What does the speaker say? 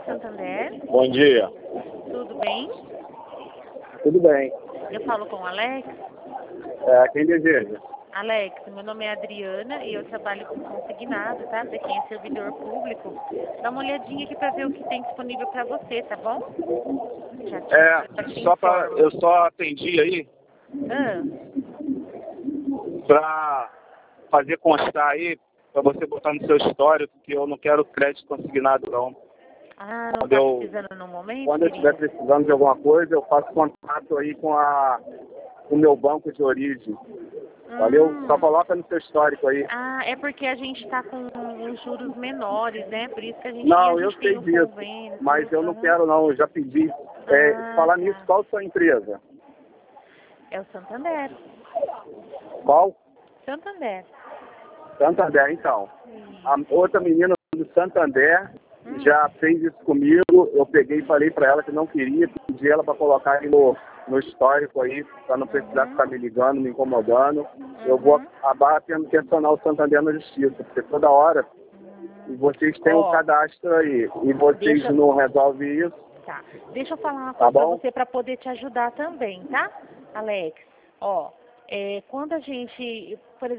Santander. Bom dia. Tudo bem? Tudo bem. Eu falo com o Alex. Quem deseja? Alex, meu nome é Adriana e eu trabalho com consignado, tá? Pra quem é servidor público. Dá uma olhadinha aqui pra ver o que tem disponível pra você, tá bom? Já te informo. Eu só atendi aí pra fazer constar aí, pra você botar no seu histórico, que eu não quero crédito consignado não. Ah, não tá precisando no momento? Quando eu estiver precisando de alguma coisa, eu faço contato aí com o meu banco de origem. Valeu? Só coloca no seu histórico aí. Ah, é porque a gente tá com uns juros menores, né? Por isso que a gente, Não, a eu gente tem sei um disso, convênio. mas eu não quero não, eu já pedi. Falar nisso, qual a sua empresa? É o Santander. Qual? Santander. Santander, então. A outra menina do Santander já fez isso comigo, eu peguei e falei para ela que não queria, pedi ela para colocar aí no histórico aí, para não precisar ficar me ligando, me incomodando. Eu vou acabar tendo que acionar o Santander na justiça, porque toda hora vocês têm um cadastro aí e vocês não resolvem isso. Tá. Deixa eu falar uma coisa pra você para poder te ajudar também, tá, Alex? Quando a gente, por exemplo,